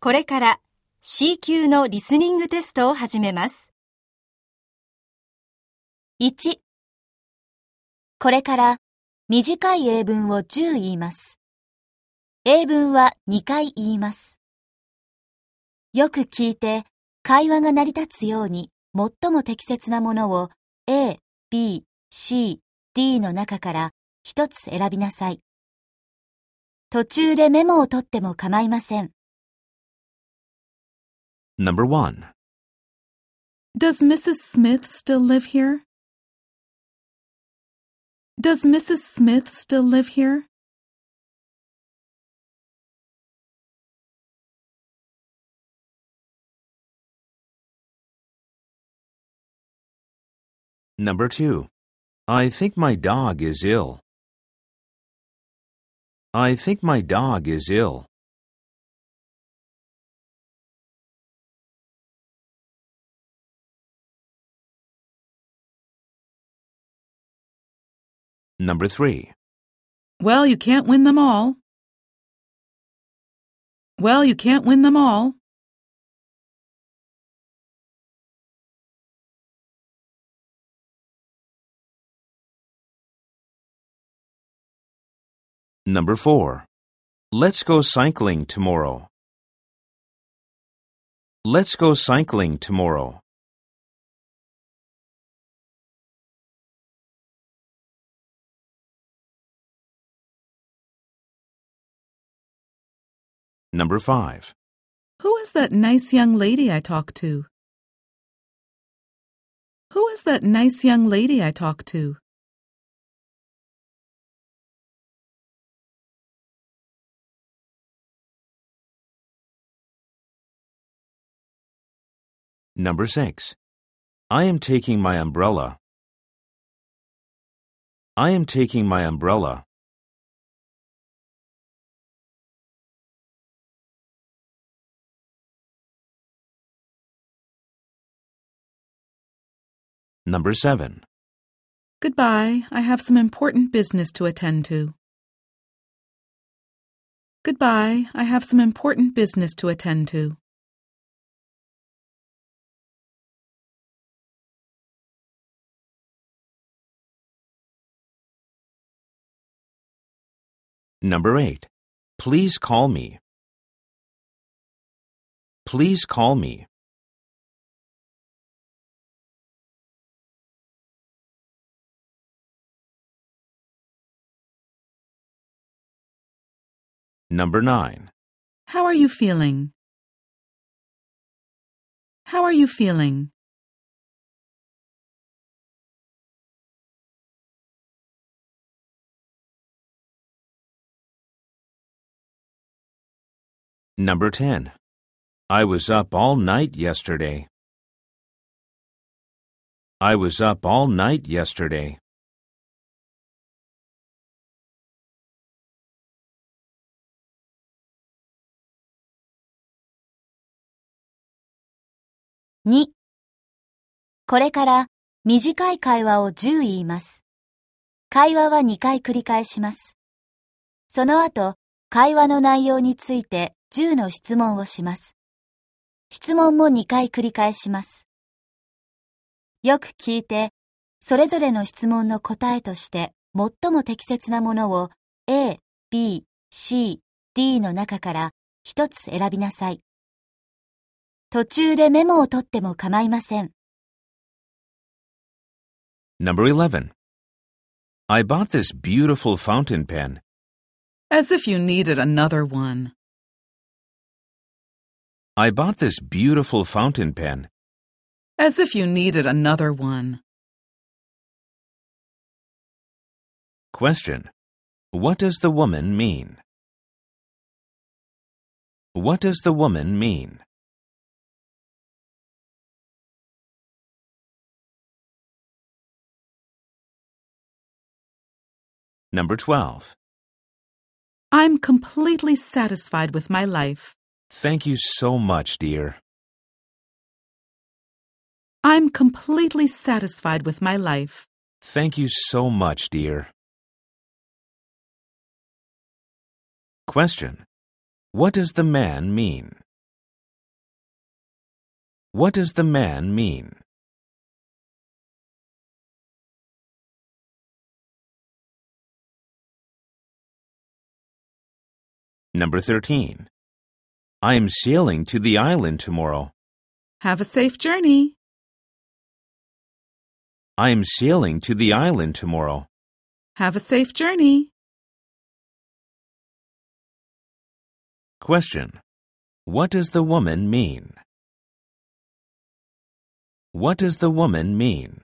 これから C 級のリスニングテストを始めます。 1、これから短い英文を10言います。英文は2回言います。よく聞いて会話が成り立つように最も適切なものを A、B、C、D の中から一つ選びなさい。途中でメモを取っても構いません。 Number 1. Does Mrs. Smith still live here? Does Mrs. Smith still live here? Number 2. I think my dog is ill. I think my dog is ill. Number 3. Well, you can't win them all. Well, you can't win them all. Number 4. Let's go cycling tomorrow. Let's go cycling tomorrow. Number 5. Who is that nice young lady I talked to? Who is that nice young lady I talked to? Number 6. I am taking my umbrella. I am taking my umbrella. Number 7. Goodbye, I have some important business to attend to. Goodbye, I have some important business to attend to. Number 8. Please call me. Please call me. Number 9. How are you feeling? How are you feeling? Number 10. I was up all night yesterday. I was up all night yesterday. 2、これから短い会話を10言います。会話は2回繰り返します。その後、会話の内容について10の質問をします。質問も2回繰り返します。よく聞いて、それぞれの質問の答えとして最も適切なものを A、B、C、D の中から一つ選びなさい。途中でメモを取っても構いません。 Number 11. I bought this beautiful fountain pen. As if you needed another one. I bought this beautiful fountain pen. As if you needed another one. Question. What does the woman mean? What does the woman mean? Number 12. I'm completely satisfied with my life. Thank you so much, dear. I'm completely satisfied with my life. Thank you so much, dear. Question. What does the man mean? What does the man mean? Number 13. I am sailing to the island tomorrow. Have a safe journey. I am sailing to the island tomorrow. Have a safe journey. Question. What does the woman mean? What does the woman mean?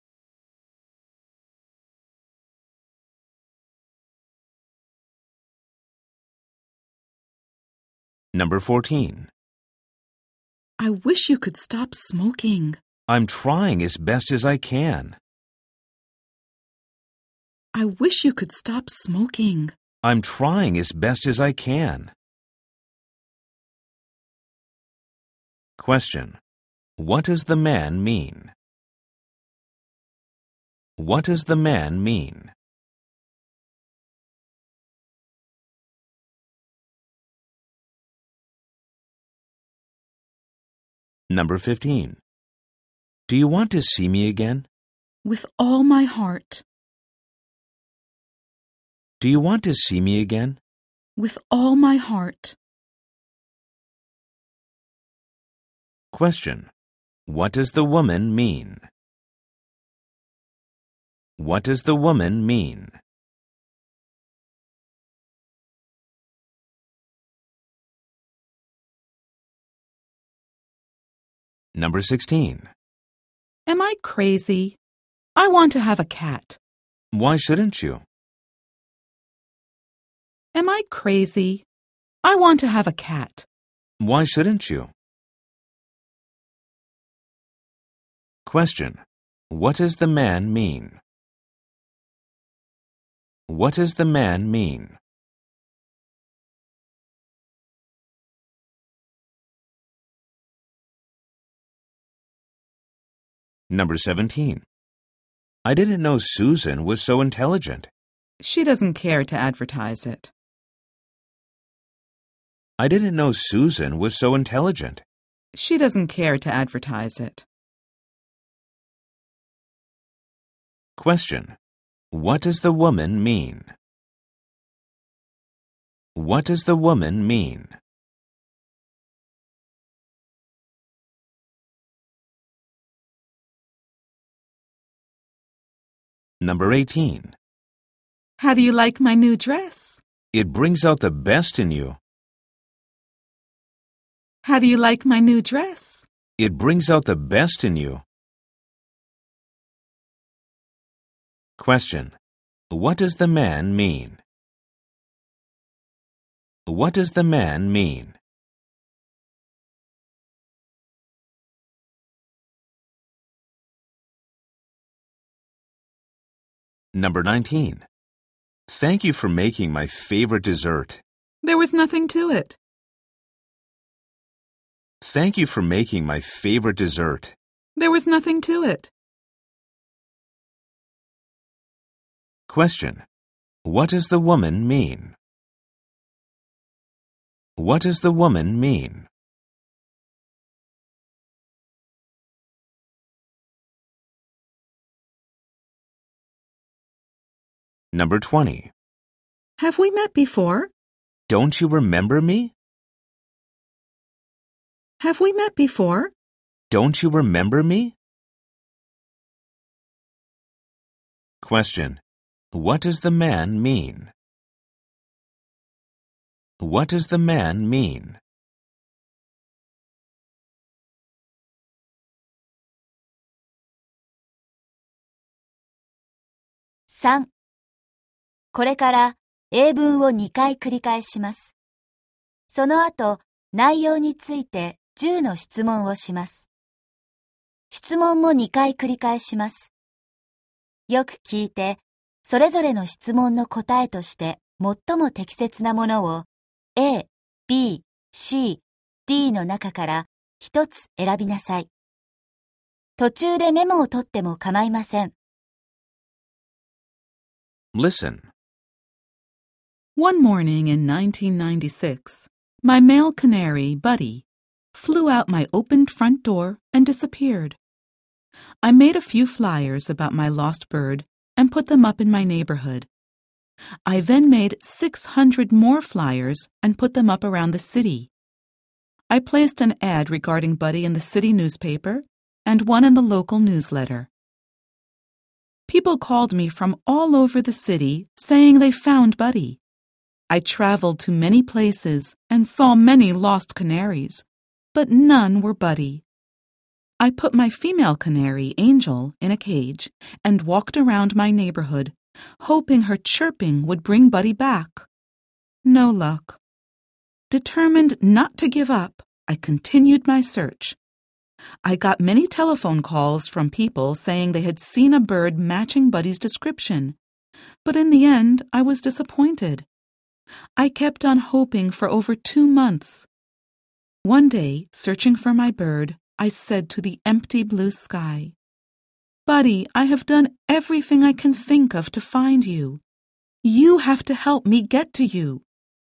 Number 14. I wish you could stop smoking. I'm trying as best as I can. I wish you could stop smoking. I'm trying as best as I can. Question. What does the man mean? What does the man mean? Number 15. Do you want to see me again? With all my heart. Do you want to see me again? With all my heart. Question. What does the woman mean? What does the woman mean? Number 16. Am I crazy? I want to have a cat. Why shouldn't you? Am I crazy? I want to have a cat. Why shouldn't you? Question. What does the man mean? What does the man mean? Number 17. I didn't know Susan was so intelligent. She doesn't care to advertise it. I didn't know Susan was so intelligent. She doesn't care to advertise it. Question. What does the woman mean? What does the woman mean? Number 18. How do you like my new dress? It brings out the best in you. How do you like my new dress? It brings out the best in you. Question. What does the man mean? What does the man mean? Number 19. Thank you for making my favorite dessert. There was nothing to it. Thank you for making my favorite dessert. There was nothing to it. Question. What does the woman mean? What does the woman mean? Number 20. Have we met before? Don't you remember me? Have we met before? Don't you remember me? Question. What does the man mean? What does the man mean? 3. これから英文を2回繰り返します。その後、内容について10の質問をします。質問も2回繰り返します。よく聞いて、それぞれの質問の答えとして最も適切なものを A、B、C、D の中から一つ選びなさい。途中でメモを取っても構いません。 Listen. One morning in 1996, my male canary, Buddy, flew out my opened front door and disappeared. I made a few flyers about my lost bird and put them up in my neighborhood. I then made 600 more flyers and put them up around the city. I placed an ad regarding Buddy in the city newspaper and one in the local newsletter. People called me from all over the city saying they found Buddy. I traveled to many places and saw many lost canaries, but none were Buddy. I put my female canary, Angel, in a cage and walked around my neighborhood, hoping her chirping would bring Buddy back. No luck. Determined not to give up, I continued my search. I got many telephone calls from people saying they had seen a bird matching Buddy's description, but in the end I was disappointed. I kept on hoping for over 2 months. One day, searching for my bird, I said to the empty blue sky, "Buddy, I have done everything I can think of to find you. You have to help me get to you."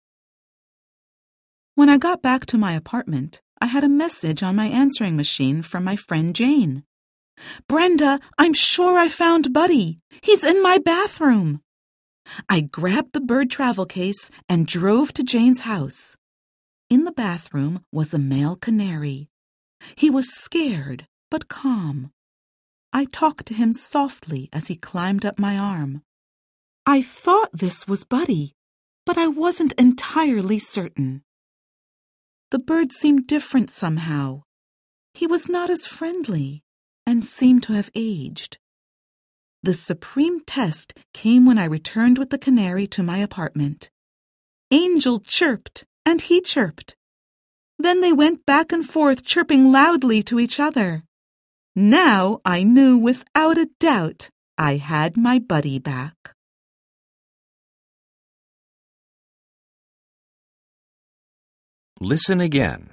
When I got back to my apartment, I had a message on my answering machine from my friend Jane. "Brenda, I'm sure I found Buddy. He's in my bathroom." I grabbed the bird travel case and drove to Jane's house. In the bathroom was a male canary. He was scared, but calm. I talked to him softly as he climbed up my arm. I thought this was Buddy, but I wasn't entirely certain. The bird seemed different somehow. He was not as friendly and seemed to have aged. The supreme test came when I returned with the canary to my apartment. Angel chirped, and he chirped. Then they went back and forth chirping loudly to each other. Now I knew without a doubt I had my Buddy back. Listen again.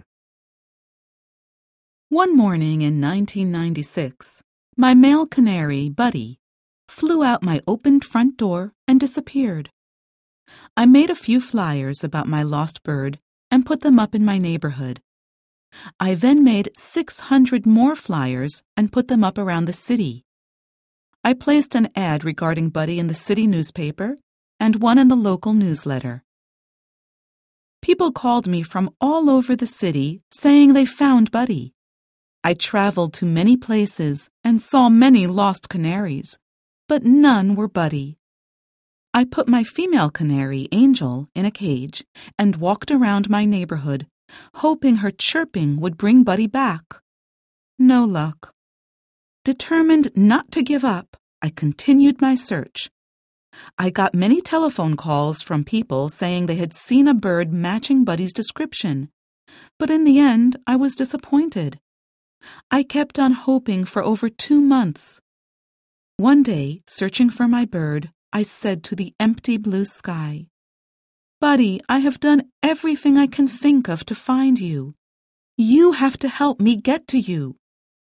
One morning in 1996, my male canary, Buddy, flew out my opened front door and disappeared. I made a few flyers about my lost bird and put them up in my neighborhood. I then made 600 more flyers and put them up around the city. I placed an ad regarding Buddy in the city newspaper and one in the local newsletter. People called me from all over the city saying they found Buddy. I traveled to many places and saw many lost canaries, but none were Buddy. I put my female canary, Angel, in a cage and walked around my neighborhood, hoping her chirping would bring Buddy back. No luck. Determined not to give up, I continued my search. I got many telephone calls from people saying they had seen a bird matching Buddy's description, but in the end I was disappointed. I kept on hoping for over 2 months. One day, searching for my bird, I said to the empty blue sky, "Buddy, I have done everything I can think of to find you. You have to help me get to you."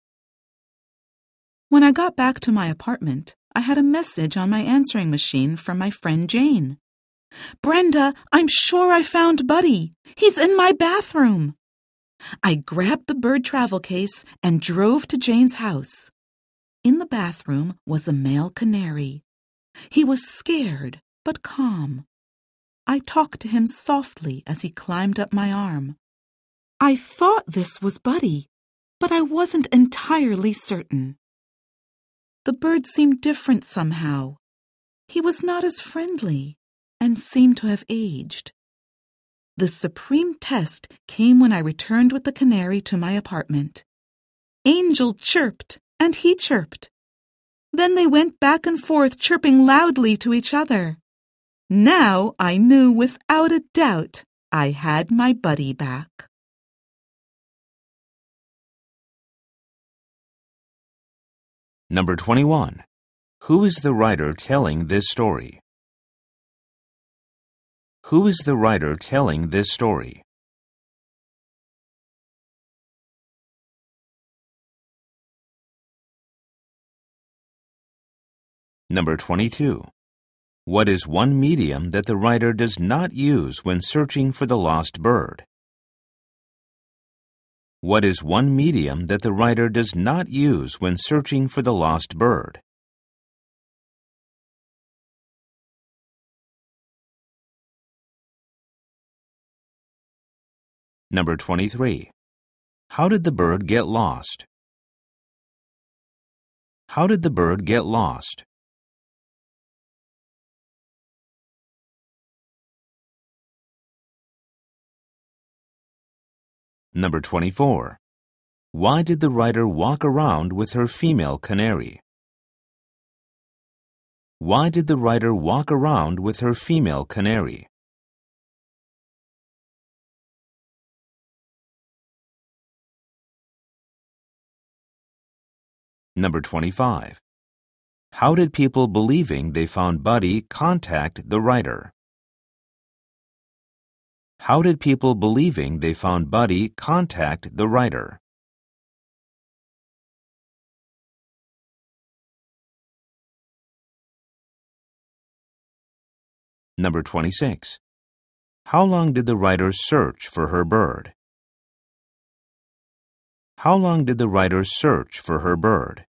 When I got back to my apartment, I had a message on my answering machine from my friend Jane. "Brenda, I'm sure I found Buddy. He's in my bathroom." I grabbed the bird travel case and drove to Jane's house. In the bathroom was a male canary. He was scared, but calm. I talked to him softly as he climbed up my arm. I thought this was Buddy, but I wasn't entirely certain. The bird seemed different somehow. He was not as friendly and seemed to have aged. The supreme test came when I returned with the canary to my apartment. Angel chirped, and he chirped. Then they went back and forth chirping loudly to each other. Now I knew without a doubt I had my Buddy back. Number 21. Who is the writer telling this story? Who is the writer telling this story? Number 22. What is one medium that the writer does not use when searching for the lost bird? What is one medium that the writer does not use when searching for the lost bird? Number 23. How did the bird get lost? How did the bird get lost? Number 24. Why did the writer walk around with her female canary? Why did the writer walk around with her female canary? Number 25. How did people believing they found Buddy contact the writer? How did people believing they found Buddy contact the writer? Number 26. How long did the writer search for her bird? How long did the writer search for her bird?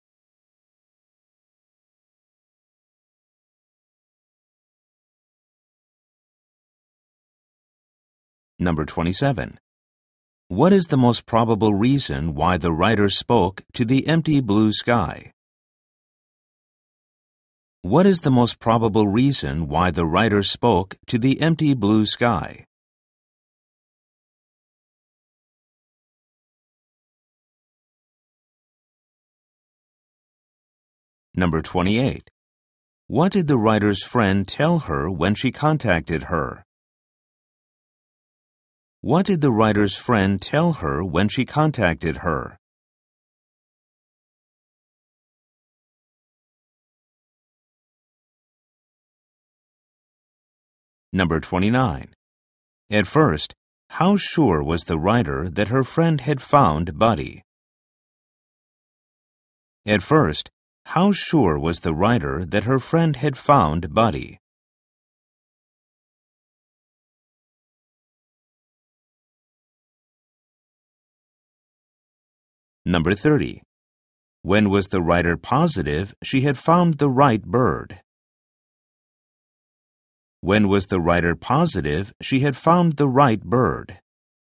Number 27. What is the most probable reason why the writer spoke to the empty blue sky? What is the most probable reason why the writer spoke to the empty blue sky? Number 28. What did the writer's friend tell her when she contacted her? What did the writer's friend tell her when she contacted her? Number 29. At first, how sure was the writer that her friend had found Buddy? At first, how sure was the writer that her friend had found Buddy? Number 30. When was the writer positive she had found the right bird? When was the writer positive she had found the right bird?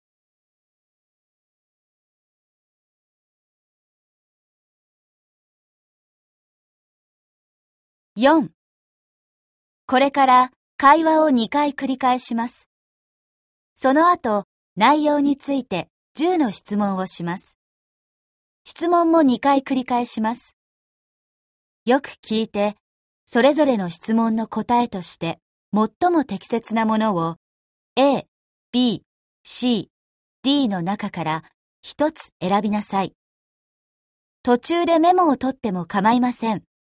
4. これから会話を2回繰り返します。その後、内容について10の質問をします。質問も2回繰り返します。よく聞いて、それぞれの質問の答えとして最も適切なものを A、B、C、D の中から一つ選びなさい。途中でメモを取っても構いません。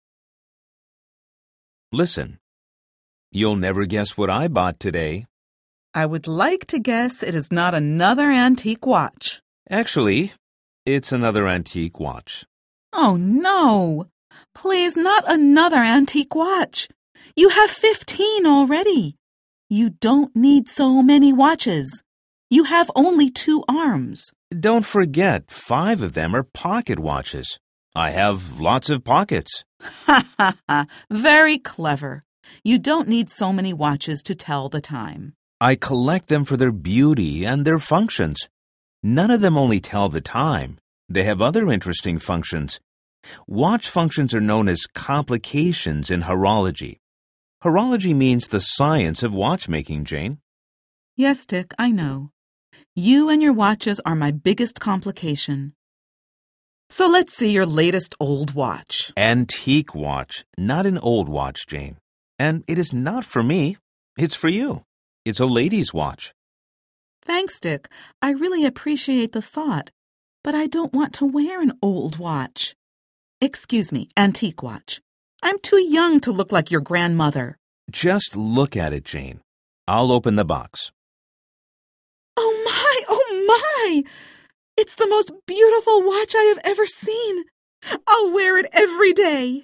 Listen. You'll never guess what I bought today. I would like to guess it is not another antique watch. Actually, it's another antique watch. Oh, no. Please, not another antique watch. You have 15 already. You don't need so many watches. You have only 2 arms. Don't forget, 5 of them are pocket watches. I have lots of pockets. Ha ha ha. Very clever. You don't need so many watches to tell the time. I collect them for their beauty and their functions. None of them only tell the time. They have other interesting functions. Watch functions are known as complications in horology. Horology means the science of watchmaking, Jane. Yes, Dick, I know. You and your watches are my biggest complication. So let's see your latest old watch. Antique watch, not an old watch, Jane. And it is not for me. It's for you. It's a lady's watch. Thanks, Dick. I really appreciate the thought. But I don't want to wear an old watch. Excuse me, antique watch. I'm too young to look like your grandmother. Just look at it, Jane. I'll open the box. Oh my, oh my! It's the most beautiful watch I have ever seen. I'll wear it every day.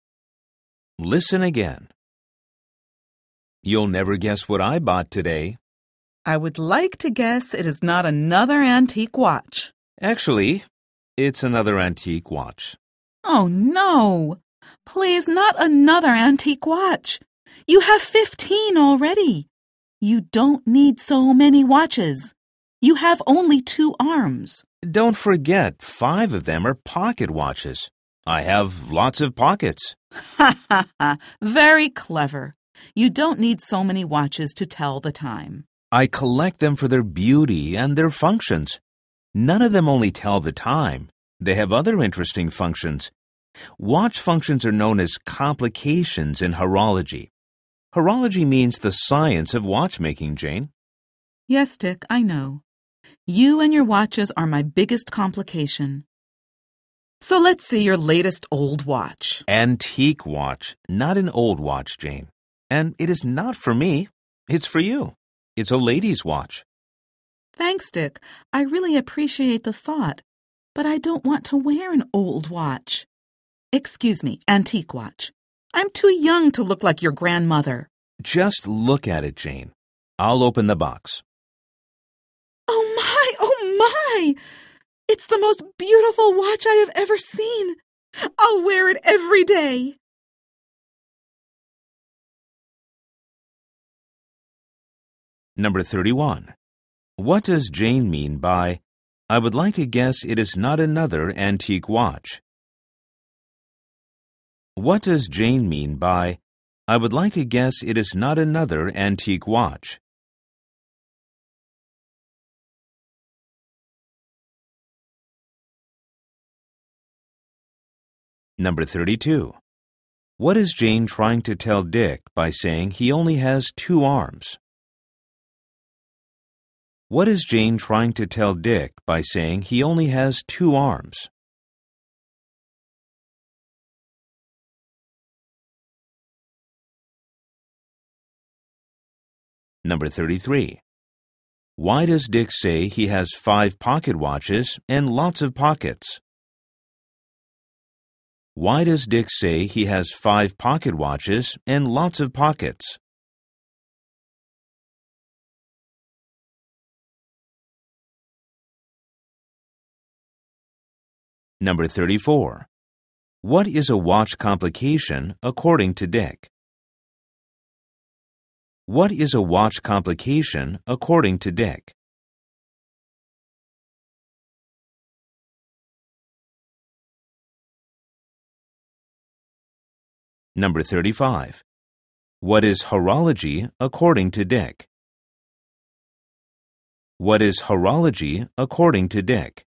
Listen again. You'll never guess what I bought today. I would like to guess it is not another antique watch. Actually, it's another antique watch. Oh, no. Please, not another antique watch. You have 15 already. You don't need so many watches. You have only 2 arms. Don't forget, 5 of them are pocket watches. I have lots of pockets. Ha ha ha. Very clever. You don't need so many watches to tell the time. I collect them for their beauty and their functions. None of them only tell the time. They have other interesting functions. Watch functions are known as complications in horology. Horology means the science of watchmaking, Jane. Yes, Dick, I know. You and your watches are my biggest complication. So let's see your latest old watch. Antique watch, not an old watch, Jane. And it is not for me. It's for you. It's a lady's watch. Thanks, Dick. I really appreciate the thought, but I don't want to wear an old watch. Excuse me, antique watch. I'm too young to look like your grandmother. Just look at it, Jane. I'll open the box. Oh my! It's the most beautiful watch I have ever seen. I'll wear it every day. Number 31. What does Jane mean by, I would like to guess it is not another antique watch? What does Jane mean by, I would like to guess it is not another antique watch? Number 32. What is Jane trying to tell Dick by saying he only has 2 arms? What is Jane trying to tell Dick by saying he only has 2 arms? Number 33. Why does Dick say he has 5 pocket watches and lots of pockets? Why does Dick say he has 5 pocket watches and lots of pockets? Number 34. What is a watch complication according to Dick? What is a watch complication according to Dick? Number 35. What is horology according to Dick? What is horology according to Dick?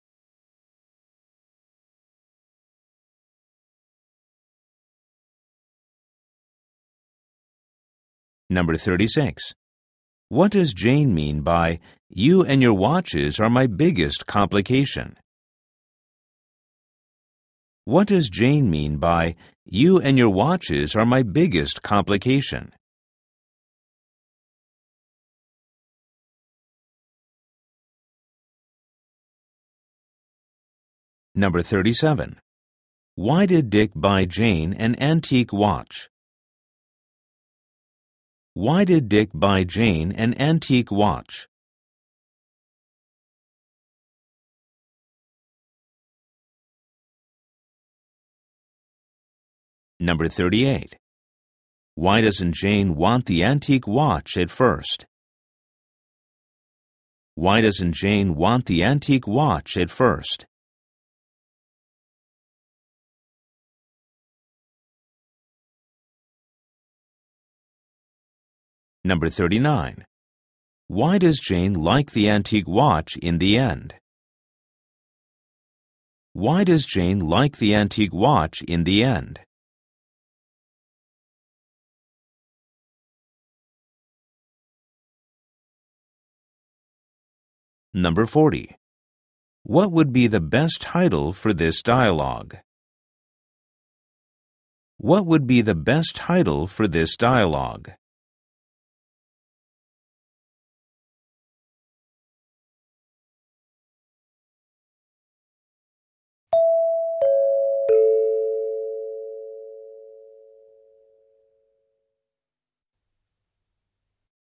Number 36. What does Jane mean by, you and your watches are my biggest complication? What does Jane mean by, you and your watches are my biggest complication? Number 37. Why did Dick buy Jane an antique watch? Why did Dick buy Jane an antique watch? Number 38. Why doesn't Jane want the antique watch at first? Why doesn't Jane want the antique watch at first? Number 39. Why does Jane like the antique watch in the end? Why does Jane like the antique watch in the end? Number 40. What would be the best title for this dialogue? What would be the best title for this dialogue?